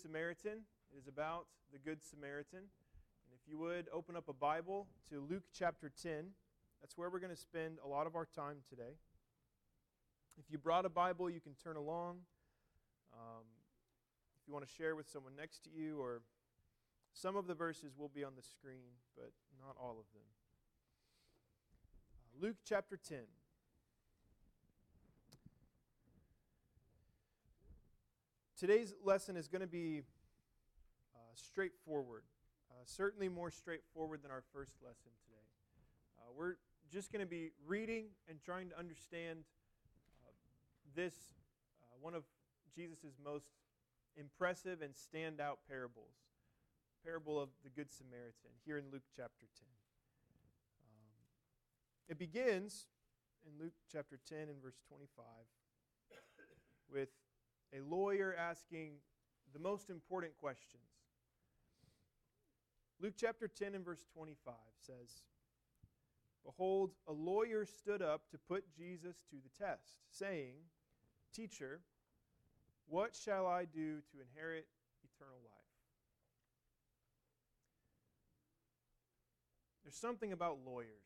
Samaritan. It is about the Good Samaritan. And if you would open up a Bible to Luke chapter 10, that's where we're going to spend a lot of our time today. If you brought a Bible, you can turn along. If you want to share with someone next to you, or some of the verses will be on the screen, but not all of them. Luke chapter 10. Today's lesson is going to be straightforward, certainly more straightforward than our first lesson today. We're just going to be reading and trying to understand this, one of Jesus' most impressive and standout parables, parable of the Good Samaritan, here in Luke chapter 10. It begins in Luke chapter 10 and verse 25 with a lawyer asking the most important questions. Luke chapter 10 and verse 25 says, "Behold, a lawyer stood up to put Jesus to the test, saying, 'Teacher, what shall I do to inherit eternal life?'" There's something about lawyers,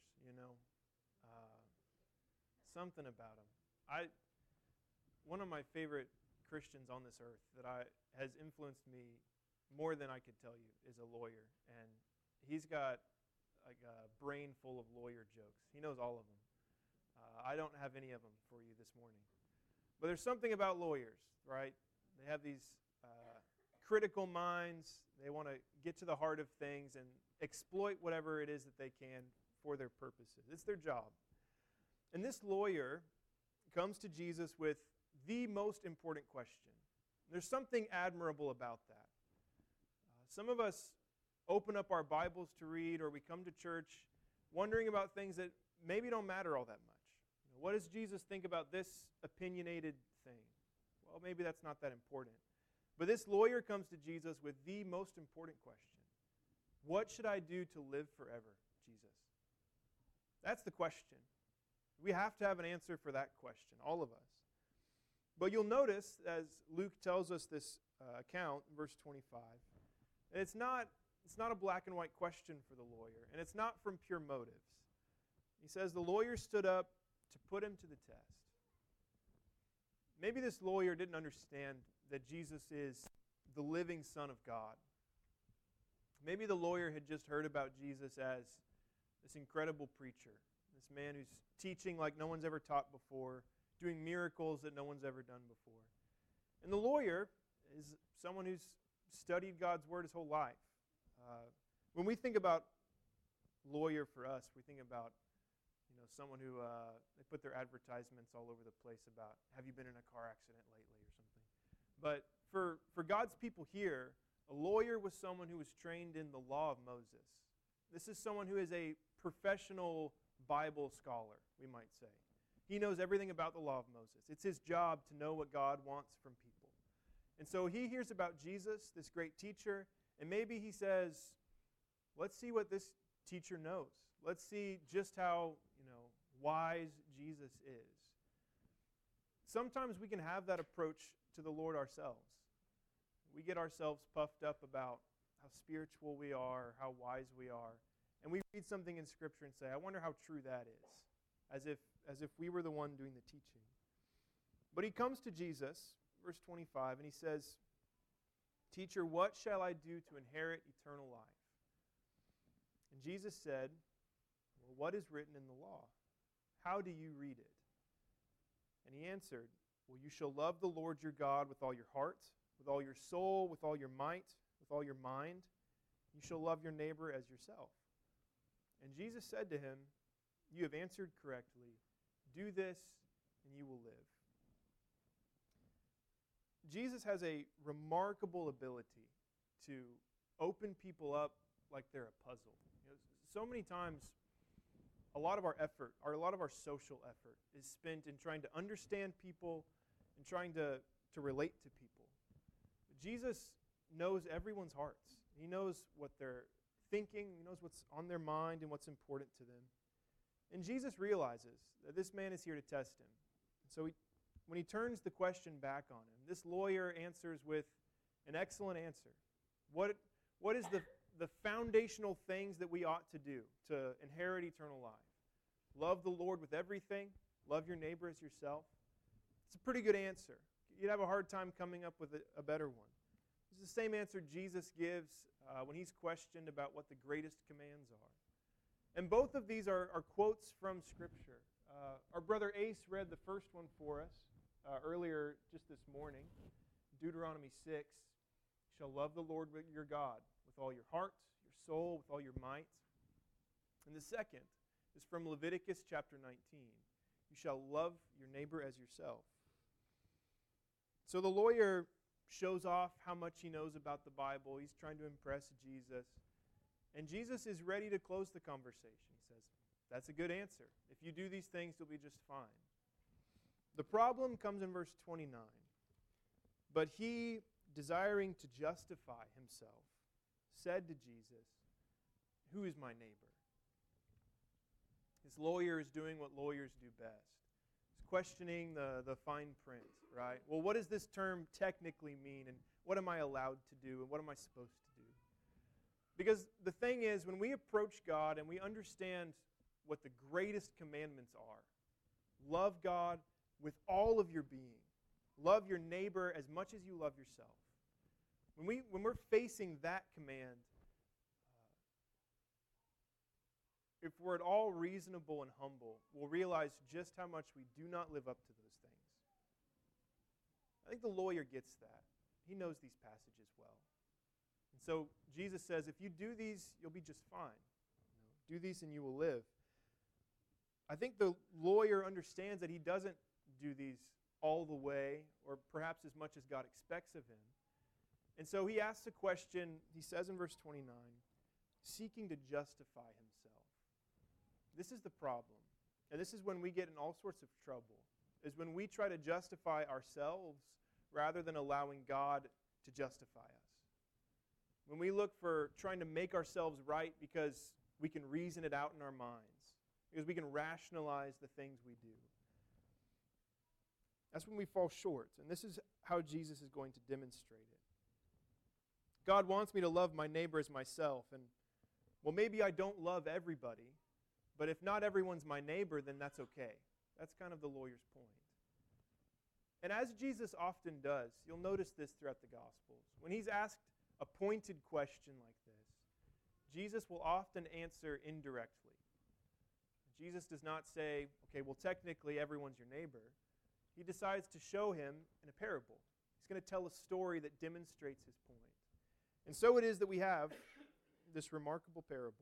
something about them. One of my favorite Christians on this earth that has influenced me more than I could tell you is a lawyer, and he's got like a brain full of lawyer jokes. He knows all of them. I don't have any of them for you this morning. But there's something about lawyers, right? They have these critical minds. They want to get to the heart of things and exploit whatever it is that they can for their purposes. It's their job. And this lawyer comes to Jesus with the most important question. There's something admirable about that. Some of us open up our Bibles to read, or we come to church wondering about things that maybe don't matter all that much. What does Jesus think about this opinionated thing? Well, maybe that's not that important. But this lawyer comes to Jesus with the most important question. What should I do to live forever, Jesus? That's the question. We have to have an answer for that question, all of us. But you'll notice, as Luke tells us this account, verse 25, it's not a black and white question for the lawyer, and it's not from pure motives. He says the lawyer stood up to put him to the test. Maybe this lawyer didn't understand that Jesus is the living Son of God. Maybe the lawyer had just heard about Jesus as this incredible preacher, this man who's teaching like no one's ever taught before, doing miracles that no one's ever done before. And the lawyer is someone who's studied God's Word his whole life. When we think about lawyer for us, we think about someone who they put their advertisements all over the place about, have you been in a car accident lately or something. But for God's people here, a lawyer was someone who was trained in the law of Moses. This is someone who is a professional Bible scholar, we might say. He knows everything about the law of Moses. It's his job to know what God wants from people. And so he hears about Jesus, this great teacher, and maybe he says, let's see what this teacher knows. Let's see just how, wise Jesus is. Sometimes we can have that approach to the Lord ourselves. We get ourselves puffed up about how spiritual we are, how wise we are, and we read something in Scripture and say, I wonder how true that is, as if we were the one doing the teaching. But he comes to Jesus, verse 25, and he says, "Teacher, what shall I do to inherit eternal life?" And Jesus said, "Well, what is written in the law? How do you read it?" And he answered, "Well, you shall love the Lord your God with all your heart, with all your soul, with all your might, with all your mind. You shall love your neighbor as yourself." And Jesus said to him, "You have answered correctly. Do this, and you will live." Jesus has a remarkable ability to open people up like they're a puzzle. So many times, a lot of our effort, or a lot of our social effort, is spent in trying to understand people and trying to relate to people. But Jesus knows everyone's hearts. He knows what they're thinking. He knows what's on their mind and what's important to them. And Jesus realizes that this man is here to test him. And so when he turns the question back on him, this lawyer answers with An excellent answer. What is the foundational things that we ought to do to inherit eternal life? Love the Lord with everything. Love your neighbor as yourself. It's a pretty good answer. You'd have a hard time coming up with a better one. It's the same answer Jesus gives when he's questioned about what the greatest commands are. And both of these are quotes from Scripture. Our brother Ace read the first one for us earlier just this morning. Deuteronomy 6, you shall love the Lord your God with all your heart, your soul, with all your might. And the second is from Leviticus chapter 19. You shall love your neighbor as yourself. So the lawyer shows off how much he knows about the Bible. He's trying to impress Jesus. And Jesus is ready to close the conversation. He says, that's a good answer. If you do these things, you'll be just fine. The problem comes in verse 29. But he, desiring to justify himself, said to Jesus, who is my neighbor? His lawyer is doing what lawyers do best. He's questioning the fine print, right? Well, what does this term technically mean, and what am I allowed to do, and what am I supposed to do? Because the thing is, when we approach God and we understand what the greatest commandments are, love God with all of your being. Love your neighbor as much as you love yourself. When we're facing that command, if we're at all reasonable and humble, we'll realize just how much we do not live up to those things. I think the lawyer gets that. He knows these passages well. And so Jesus says, if you do these, you'll be just fine. Do these and you will live. I think the lawyer understands that he doesn't do these all the way, or perhaps as much as God expects of him. And so he asks a question, he says in verse 29, seeking to justify himself. This is the problem. And this is when we get in all sorts of trouble, is when we try to justify ourselves rather than allowing God to justify us. When we look for trying to make ourselves right because we can reason it out in our minds, because we can rationalize the things we do. That's when we fall short. And this is how Jesus is going to demonstrate it. God wants me to love my neighbor as myself. And, well, maybe I don't love everybody, but if not everyone's my neighbor, then that's okay. That's kind of the lawyer's point. And as Jesus often does, you'll notice this throughout the Gospels. When he's asked a pointed question like this, Jesus will often answer indirectly. Jesus does not say, okay, well, technically everyone's your neighbor. He decides to show him in a parable. He's going to tell a story that demonstrates his point. And so it is that we have this remarkable parable.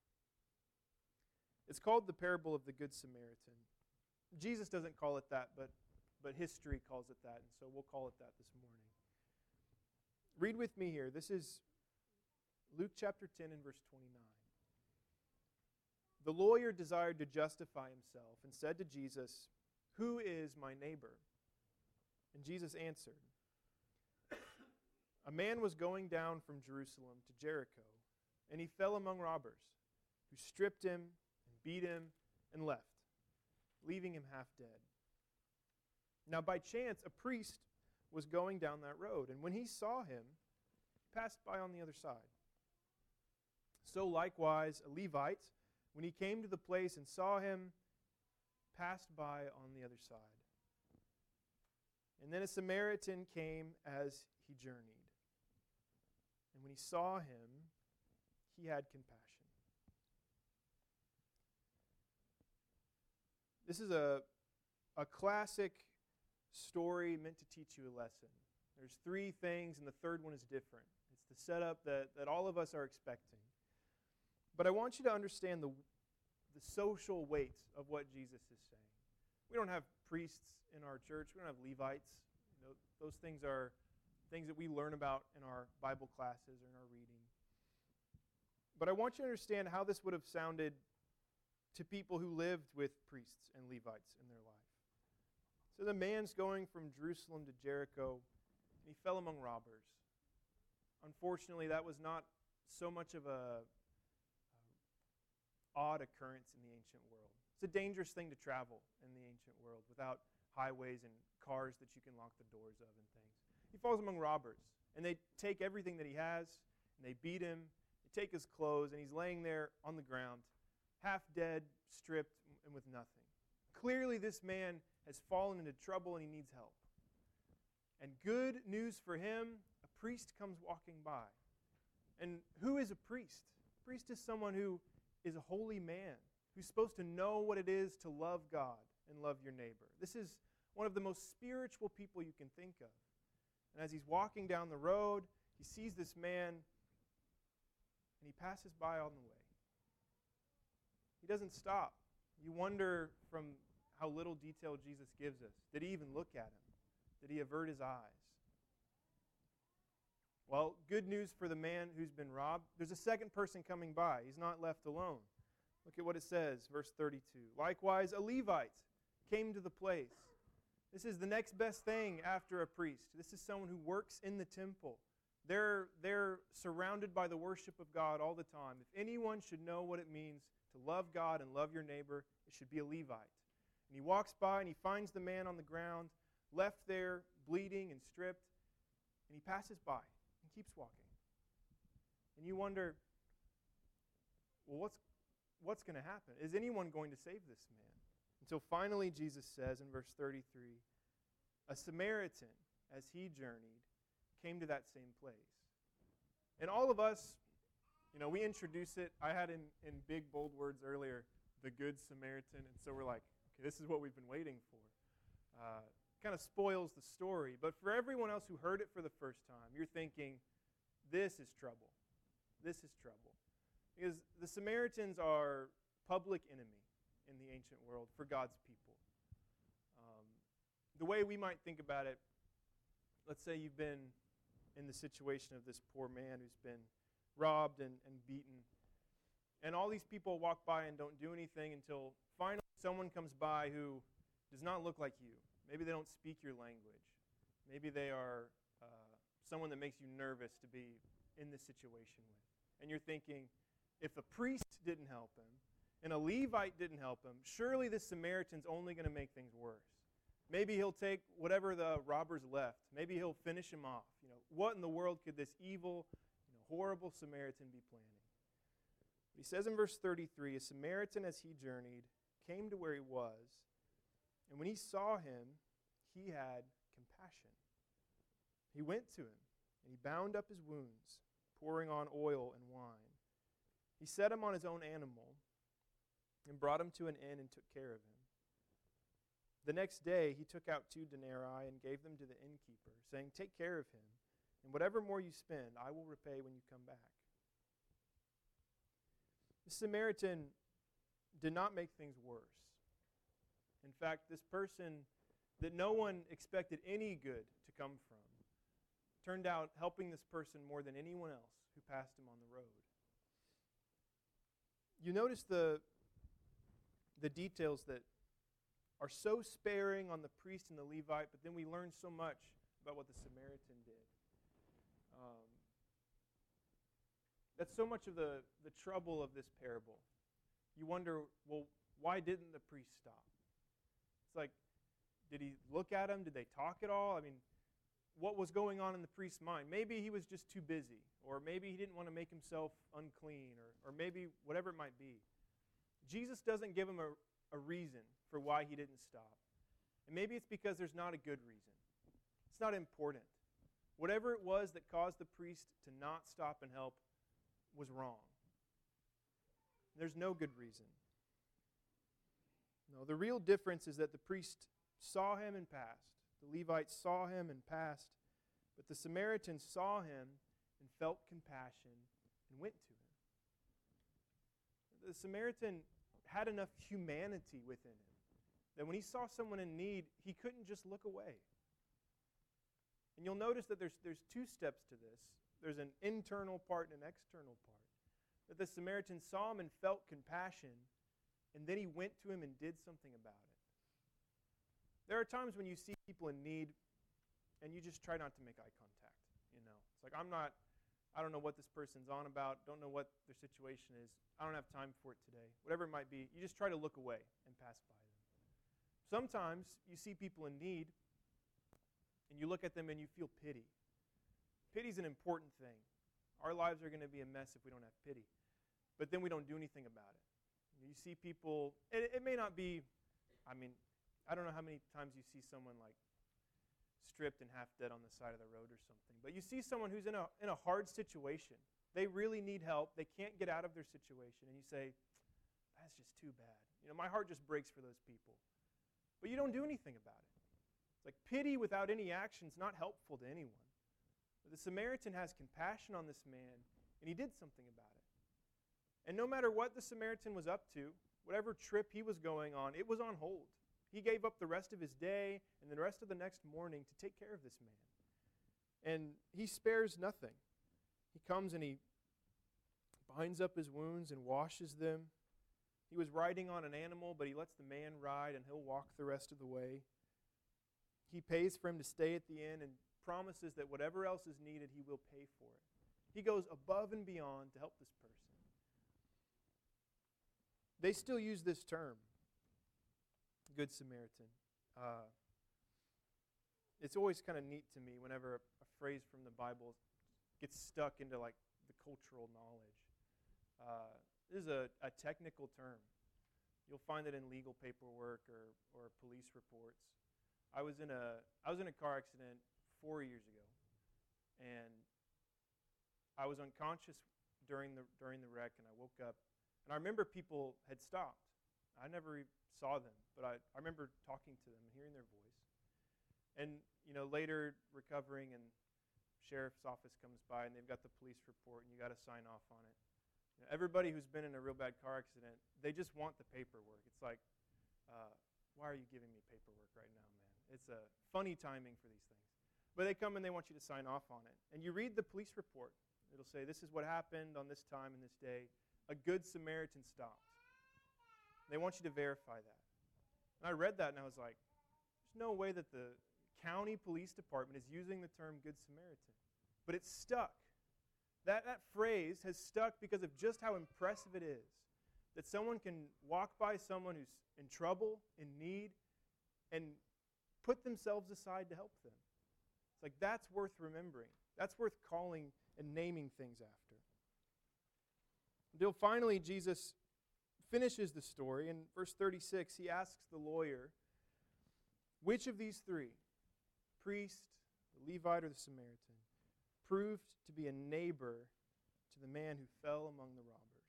It's called the parable of the Good Samaritan. Jesus doesn't call it that, but history calls it that, and so we'll call it that this morning. Read with me here. This is Luke chapter 10 and verse 29. The lawyer desired to justify himself and said to Jesus, who is my neighbor? And Jesus answered, a man was going down from Jerusalem to Jericho, and he fell among robbers, who stripped him and beat him and left, leaving him half dead. Now by chance a priest was going down that road, and when he saw him, he passed by on the other side. So likewise a Levite, when he came to the place and saw him, passed by on the other side. And then a Samaritan came as he journeyed. And when he saw him, he had compassion. This is a classic story meant to teach you a lesson. There's three things, and the third one is different. It's the setup that all of us are expecting. But I want you to understand the social weight of what Jesus is saying. We don't have priests in our church. We don't have Levites. Those things are things that we learn about in our Bible classes or in our reading. But I want you to understand how this would have sounded to people who lived with priests and Levites in their life. So the man's going from Jerusalem to Jericho, and he fell among robbers. Unfortunately, that was not so much of a odd occurrence in the ancient world. It's a dangerous thing to travel in the ancient world without highways and cars that you can lock the doors of and things. He falls among robbers. And they take everything that he has, and they beat him, they take his clothes, and he's laying there on the ground, half dead, stripped, and with nothing. Clearly, this man has fallen into trouble and he needs help. And good news for him, a priest comes walking by. And who is a priest? A priest is someone who is a holy man, who's supposed to know what it is to love God and love your neighbor. This is one of the most spiritual people you can think of. And as he's walking down the road, he sees this man, and he passes by on the way. He doesn't stop. You wonder from how little detail Jesus gives us. Did he even look at him? Did he avert his eyes? Well, good news for the man who's been robbed. There's a second person coming by. He's not left alone. Look at what it says, verse 32. Likewise, a Levite came to the place. This is the next best thing after a priest. This is someone who works in the temple. They're surrounded by the worship of God all the time. If anyone should know what it means to love God and love your neighbor, it should be a Levite. And he walks by and he finds the man on the ground, left there, bleeding and stripped, and he passes by and keeps walking. And you wonder, well, what's going to happen? Is anyone going to save this man? Until finally Jesus says in verse 33, a Samaritan, as he journeyed, came to that same place. And all of us, we introduce it. I had in big, bold words earlier, the Good Samaritan. And so we're like, okay, this is what we've been waiting for. Kind of spoils the story. But for everyone else who heard it for the first time, you're thinking, this is trouble. This is trouble. Because the Samaritans are public enemy in the ancient world for God's people. The way we might think about it, let's say you've been in the situation of this poor man who's been robbed and beaten. And all these people walk by and don't do anything until finally someone comes by who does not look like you. Maybe they don't speak your language. Maybe they are someone that makes you nervous to be in this situation with. And you're thinking, if a priest didn't help him and a Levite didn't help him, surely this Samaritan's only going to make things worse. Maybe he'll take whatever the robbers left. Maybe he'll finish him off. What in the world could this evil, horrible Samaritan be planning? But he says in verse 33, a Samaritan as he journeyed came to where he was, and when he saw him, he had compassion. He went to him, and he bound up his wounds, pouring on oil and wine. He set him on his own animal and brought him to an inn and took care of him. The next day he took out 2 denarii and gave them to the innkeeper, saying, take care of him, and whatever more you spend, I will repay when you come back. The Samaritan did not make things worse. In fact, this person that no one expected any good to come from turned out helping this person more than anyone else who passed him on the road. You notice the details that are so sparing on the priest and the Levite, but then we learn so much about what the Samaritan did. That's so much of the trouble of this parable. You wonder, well, why didn't the priest stop? It's like, did he look at him? Did they talk at all? I mean, what was going on in the priest's mind? Maybe he was just too busy, or maybe he didn't want to make himself unclean, or maybe whatever it might be. Jesus doesn't give him a reason for why he didn't stop. And maybe it's because there's not a good reason. It's not important. Whatever it was that caused the priest to not stop and help was wrong. There's no good reason. No, the real difference is that the priest saw him and passed. The Levite saw him and passed. But the Samaritan saw him and felt compassion and went to him. The Samaritan had enough humanity within him that when he saw someone in need, he couldn't just look away. And you'll notice that there's 2 steps to this. There's an internal part and an external part. That the Samaritan saw him and felt compassion, and then he went to him and did something about it. There are times when you see people in need, and you just try not to make eye contact. It's like, I don't know what this person's on about, don't know what their situation is, I don't have time for it today. Whatever it might be, you just try to look away and pass by them. Sometimes you see people in need, and you look at them and you feel pity Pity's an important thing. Our lives are going to be a mess if we don't have pity. But then we don't do anything about it. You see people, it may not be, I don't know how many times you see someone like stripped and half dead on the side of the road or something. But you see someone who's in a hard situation. They really need help. They can't get out of their situation. And you say, that's just too bad. My heart just breaks for those people. But you don't do anything about it. It's like pity without any action is not helpful to anyone. But the Samaritan has compassion on this man, and he did something about it. And no matter what the Samaritan was up to, whatever trip he was going on, it was on hold. He gave up the rest of his day and the rest of the next morning to take care of this man. And he spares nothing. He comes and he binds up his wounds and washes them. He was riding on an animal, but he lets the man ride and he'll walk the rest of the way. He pays for him to stay at the inn and promises that whatever else is needed, he will pay for it. He goes above and beyond to help this person. They still use this term, Good Samaritan. It's always kind of neat to me whenever a phrase from the Bible gets stuck into like the cultural knowledge. This is a technical term. You'll find it in legal paperwork or police reports. I was in a car accident 4 years ago, and I was unconscious during the wreck, and I woke up, and I remember people had stopped. I never saw them, but I remember talking to them and hearing their voice. And later recovering, and sheriff's office comes by, and they've got the police report, and you got to sign off on it. Everybody who's been in a real bad car accident, they just want the paperwork. It's like, why are you giving me paperwork right now, man? It's a funny timing for these things. But they come and they want you to sign off on it. And you read the police report. It'll say, this is what happened on this time and this day. A good Samaritan stopped. They want you to verify that. And I read that and I was like, there's no way that the county police department is using the term Good Samaritan. But it's stuck. That phrase has stuck because of just how impressive it is that someone can walk by someone who's in trouble, in need, and put themselves aside to help them. It's like that's worth remembering. That's worth calling and naming things after. Until finally Jesus finishes the story. In verse 36, he asks the lawyer, which of these three, priest, the Levite, or the Samaritan, proved to be a neighbor to the man who fell among the robbers?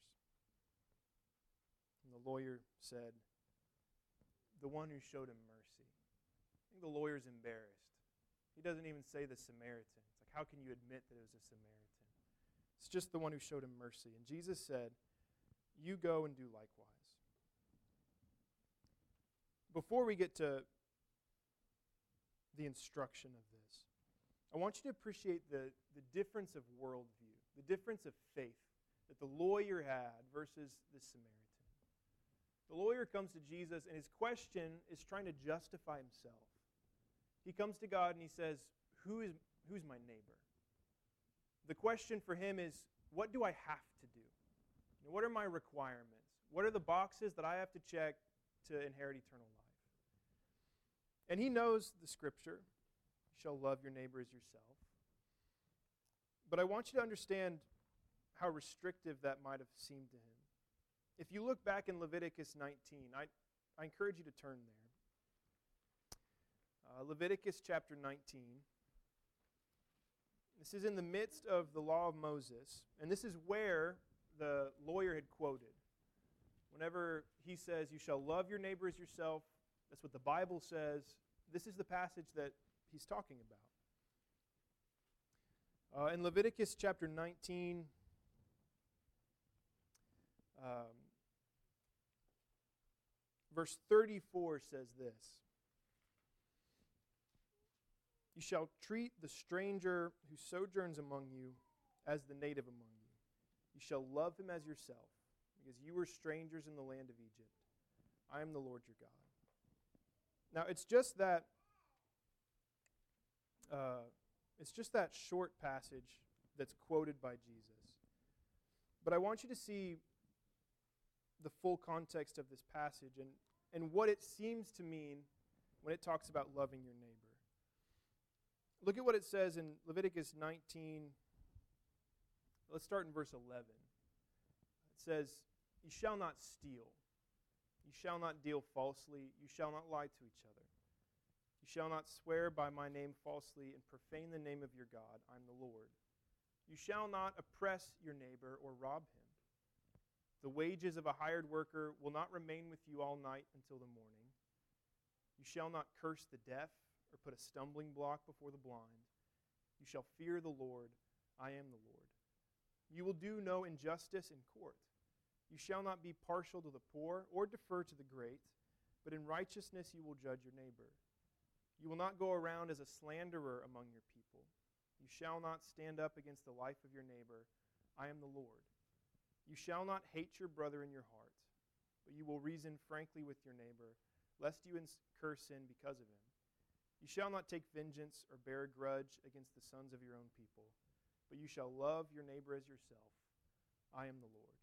And the lawyer said, the one who showed him mercy. I think the lawyer's embarrassed. He doesn't even say the Samaritan. It's like, how can you admit that it was a Samaritan? It's just the one who showed him mercy. And Jesus said, you go and do likewise. Before we get to the instruction of this, I want you to appreciate the difference of worldview, the difference of faith that the lawyer had versus the Samaritan. The lawyer comes to Jesus, and his question is trying to justify himself. He comes to God and he says, who's my neighbor? The question for him is, what do I have to do? What are my requirements? What are the boxes that I have to check to inherit eternal life? And he knows the scripture, you shall love your neighbor as yourself. But I want you to understand how restrictive that might have seemed to him. If you look back in Leviticus 19, I encourage you to turn there. Leviticus chapter 19. This is in the midst of the law of Moses, and this is where the lawyer had quoted. Whenever he says, you shall love your neighbor as yourself, that's what the Bible says. This is the passage that he's talking about. In Leviticus chapter 19, verse 34 says this. You shall treat the stranger who sojourns among you as the native among you. You shall love him as yourself, because you were strangers in the land of Egypt. I am the Lord your God. Now, it's just that short passage that's quoted by Jesus. But I want you to see the full context of this passage and what it seems to mean when it talks about loving your neighbor. Look at what it says in Leviticus 19. Let's start in verse 11. It says, "You shall not steal. You shall not deal falsely. You shall not lie to each other. You shall not swear by my name falsely and profane the name of your God. I'm the Lord. You shall not oppress your neighbor or rob him. The wages of a hired worker will not remain with you all night until the morning. You shall not curse the deaf or put a stumbling block before the blind. You shall fear the Lord. I am the Lord. You will do no injustice in court. You shall not be partial to the poor or defer to the great, but in righteousness you will judge your neighbor. You will not go around as a slanderer among your people. You shall not stand up against the life of your neighbor. I am the Lord. You shall not hate your brother in your heart, but you will reason frankly with your neighbor, lest you incur sin because of him. You shall not take vengeance or bear a grudge against the sons of your own people, but you shall love your neighbor as yourself. I am the Lord."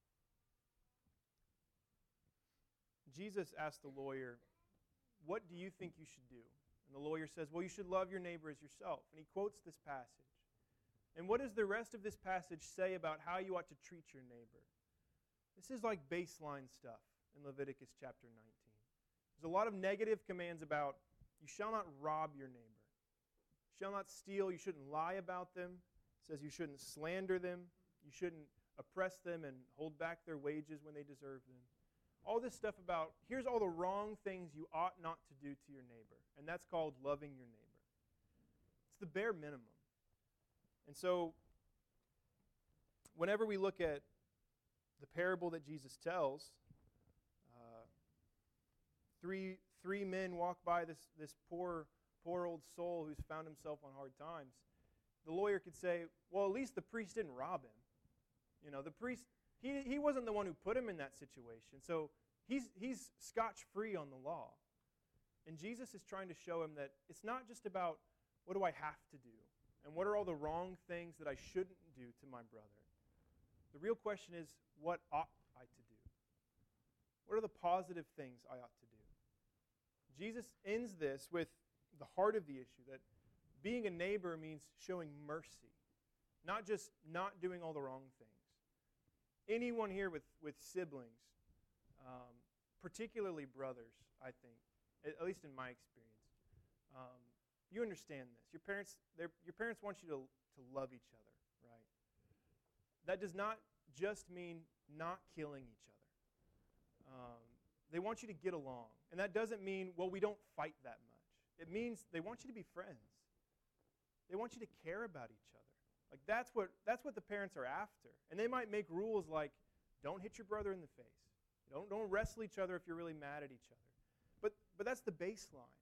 Jesus asked the lawyer, "What do you think you should do?" And the lawyer says, "Well, you should love your neighbor as yourself." And he quotes this passage. And what does the rest of this passage say about how you ought to treat your neighbor? This is like baseline stuff in Leviticus chapter 19. There's a lot of negative commands about you shall not rob your neighbor. You shall not steal. You shouldn't lie about them. It says you shouldn't slander them. You shouldn't oppress them and hold back their wages when they deserve them. All this stuff about here's all the wrong things you ought not to do to your neighbor. And that's called loving your neighbor. It's the bare minimum. And so, whenever we look at the parable that Jesus tells, three men walk by this poor old soul who's found himself on hard times. The lawyer could say, well, at least the priest didn't rob him. You know, the priest, he wasn't the one who put him in that situation, so he's scotch-free on the law. And Jesus is trying to show him that it's not just about what do I have to do, and what are all the wrong things that I shouldn't do to my brother. The real question is, what ought I to do? What are the positive things I ought to do? Jesus ends this with the heart of the issue, that being a neighbor means showing mercy, not just not doing all the wrong things. Anyone here with siblings, particularly brothers, I think, at least in my experience, you understand this. Your parents want you to love each other, right? That does not just mean not killing each other. They want you to get along. And that doesn't mean, well, we don't fight that much. It means they want you to be friends. They want you to care about each other. Like that's what the parents are after. And they might make rules like, don't hit your brother in the face. Don't wrestle each other if you're really mad at each other. But that's the baseline.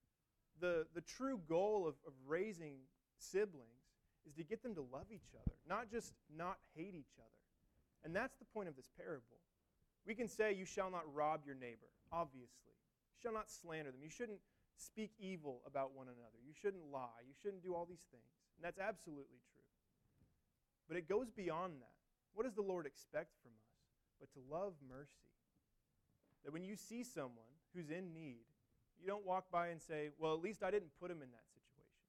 The true goal of raising siblings is to get them to love each other, not just not hate each other. And that's the point of this parable. We can say you shall not rob your neighbor, obviously. You shall not slander them. You shouldn't speak evil about one another. You shouldn't lie. You shouldn't do all these things. And that's absolutely true. But it goes beyond that. What does the Lord expect from us? But to love mercy. That when you see someone who's in need, you don't walk by and say, well, at least I didn't put him in that situation.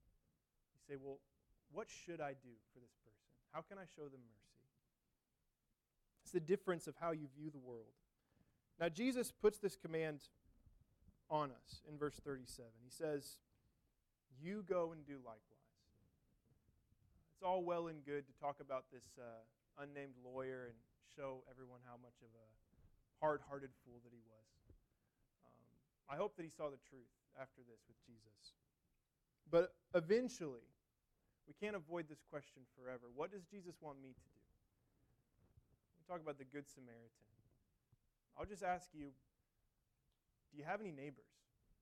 You say, well, what should I do for this person? How can I show them mercy? It's the difference of how you view the world. Now, Jesus puts this command on us in verse 37. He says, you go and do likewise. It's all well and good to talk about this unnamed lawyer and show everyone how much of a hard-hearted fool that he was. I hope that he saw the truth after this with Jesus. But eventually, we can't avoid this question forever. What does Jesus want me to do? We talk about the Good Samaritan. I'll just ask you, do you have any neighbors?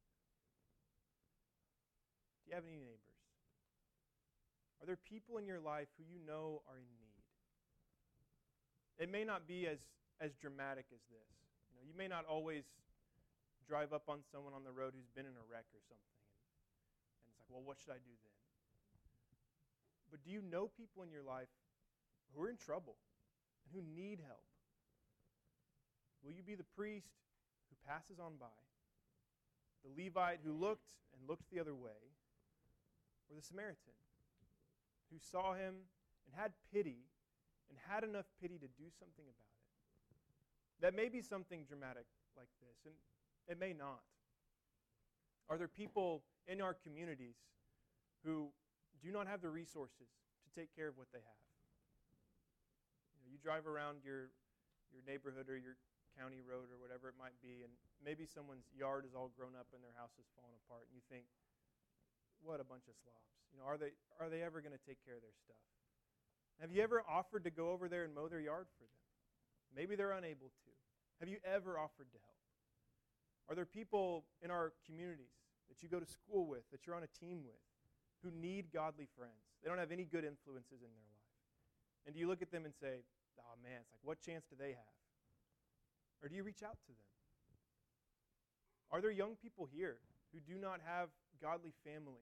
Do you have any neighbors? Are there people in your life who you know are in need? It may not be as dramatic as this. You may not always drive up on someone on the road who's been in a wreck or something, and it's like, well, what should I do then? But do you know people in your life who are in trouble and who need help? Will you be the priest who passes on by, the Levite who looked the other way, or the Samaritan who saw him and had pity and had enough pity to do something about it? That may be something dramatic like this, and it may not. Are there people in our communities who do not have the resources to take care of what they have? You drive around your neighborhood or your county road or whatever it might be, and maybe someone's yard is all grown up and their house is falling apart, and you think, what a bunch of slobs. Are they ever going to take care of their stuff? Have you ever offered to go over there and mow their yard for them? Maybe they're unable to. Have you ever offered to help? Are there people in our communities that you go to school with, that you're on a team with, who need godly friends? They don't have any good influences in their life. And do you look at them and say, oh man, it's like, what chance do they have? Or do you reach out to them? Are there young people here who do not have godly family?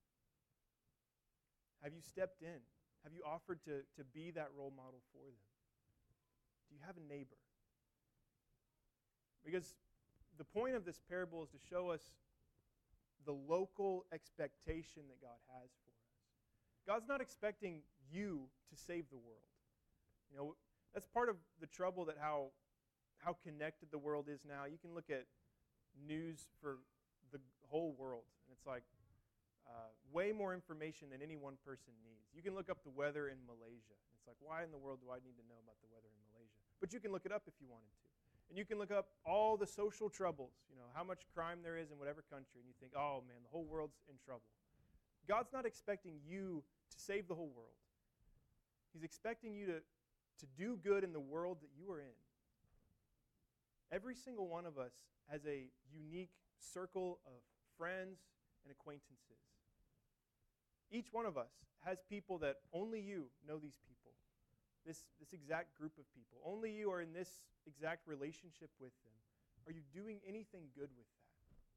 Have you stepped in? Have you offered to be that role model for them? Do you have a neighbor? Because the point of this parable is to show us the local expectation that God has for us. God's not expecting you to save the world. That's part of the trouble that how connected the world is now. You can look at news for the whole world, and it's like way more information than any one person needs. You can look up the weather in Malaysia. It's like, why in the world do I need to know about the weather in Malaysia? But you can look it up if you wanted to. And you can look up all the social troubles, how much crime there is in whatever country, and you think, oh man, the whole world's in trouble. God's not expecting you to save the whole world. He's expecting you to do good in the world that you are in. Every single one of us has a unique circle of friends and acquaintances. Each one of us has people that only you know these people, this exact group of people. Only you are in this exact relationship with them. Are you doing anything good with that?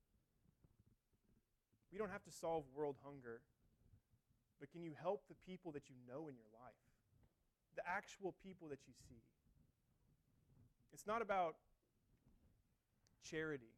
We don't have to solve world hunger, but can you help the people that you know in your life? The actual people that you see. It's not about charity.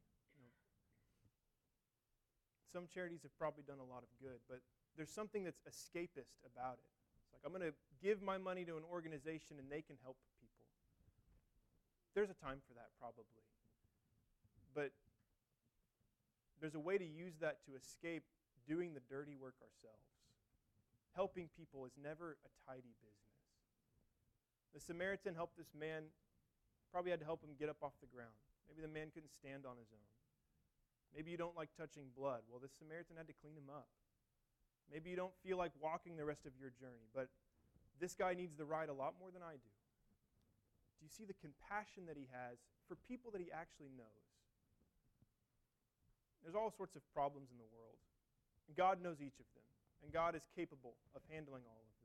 Some charities have probably done a lot of good, but there's something that's escapist about it. It's like, I'm going to give my money to an organization and they can help people. There's a time for that probably. But there's a way to use that to escape doing the dirty work ourselves. Helping people is never a tidy business. The Samaritan helped this man, probably had to help him get up off the ground. Maybe the man couldn't stand on his own. Maybe you don't like touching blood. Well, the Samaritan had to clean him up. Maybe you don't feel like walking the rest of your journey, but this guy needs the ride a lot more than I do. Do you see the compassion that he has for people that he actually knows? There's all sorts of problems in the world, and God knows each of them, and God is capable of handling all of them.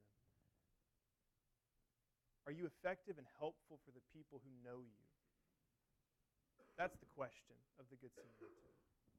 Are you effective and helpful for the people who know you? That's the question of the Good Samaritan.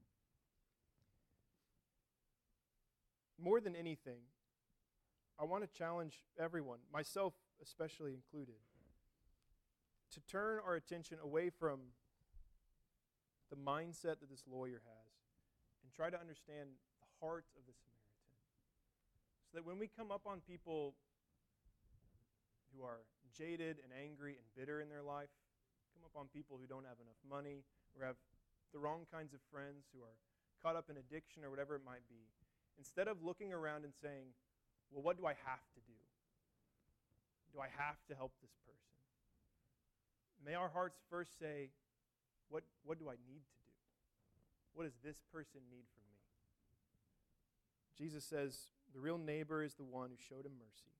More than anything, I want to challenge everyone, myself especially included, to turn our attention away from the mindset that this lawyer has and try to understand the heart of the Samaritan. So that when we come up on people who are jaded and angry and bitter in their life, come up on people who don't have enough money or have the wrong kinds of friends, who are caught up in addiction or whatever it might be, instead of looking around and saying, well, what do I have to do? Do I have to help this person? May our hearts first say, what do I need to do? What does this person need from me? Jesus says, the real neighbor is the one who showed him mercy.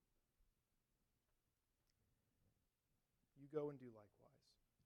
You go and do likewise.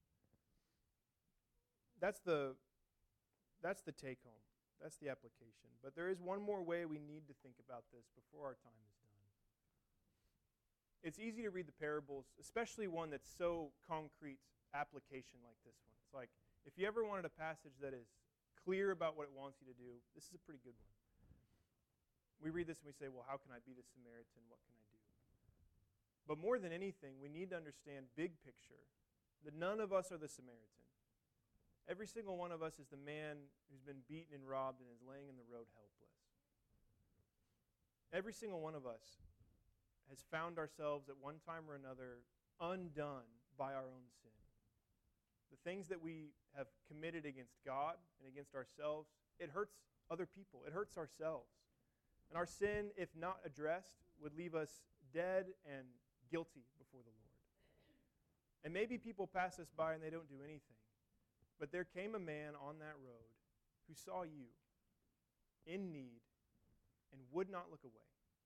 That's the take home. That's the application. But there is one more way we need to think about this before our time is done. It's easy to read the parables, especially one that's so concrete application like this one. It's like, if you ever wanted a passage that is clear about what it wants you to do, this is a pretty good one. We read this and we say, well, how can I be the Samaritan? What can I do? But more than anything, we need to understand big picture, that none of us are the Samaritan. Every single one of us is the man who's been beaten and robbed and is laying in the road helpless. Every single one of us has found ourselves at one time or another undone by our own sin. The things that we have committed against God and against ourselves, it hurts other people. It hurts ourselves. And our sin, if not addressed, would leave us dead and guilty before the Lord. And maybe people pass us by and they don't do anything. But there came a man on that road who saw you in need and would not look away.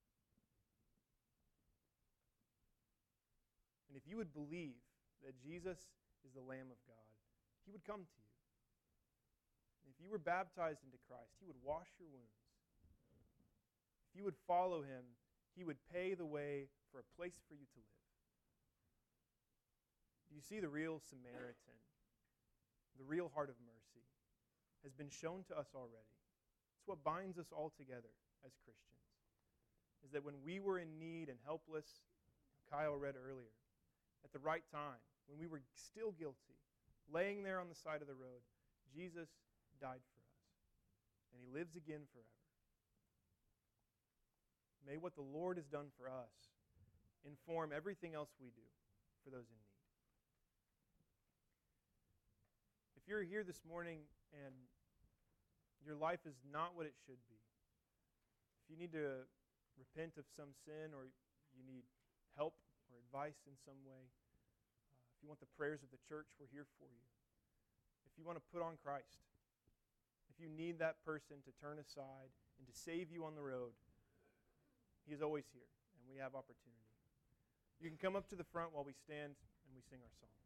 And if you would believe that Jesus is the Lamb of God, he would come to you. And if you were baptized into Christ, he would wash your wounds. If you would follow him, he would pay the way for a place for you to live. Do you see the real Samaritan? The real heart of mercy has been shown to us already. It's what binds us all together as Christians. Is that when we were in need and helpless, Kyle read earlier, at the right time, when we were still guilty, laying there on the side of the road, Jesus died for us. And he lives again forever. May what the Lord has done for us inform everything else we do for those in need. If you're here this morning and your life is not what it should be, if you need to repent of some sin or you need help or advice in some way, if you want the prayers of the church, we're here for you. If you want to put on Christ, if you need that person to turn aside and to save you on the road, he is always here, and we have opportunity. You can come up to the front while we stand and we sing our song.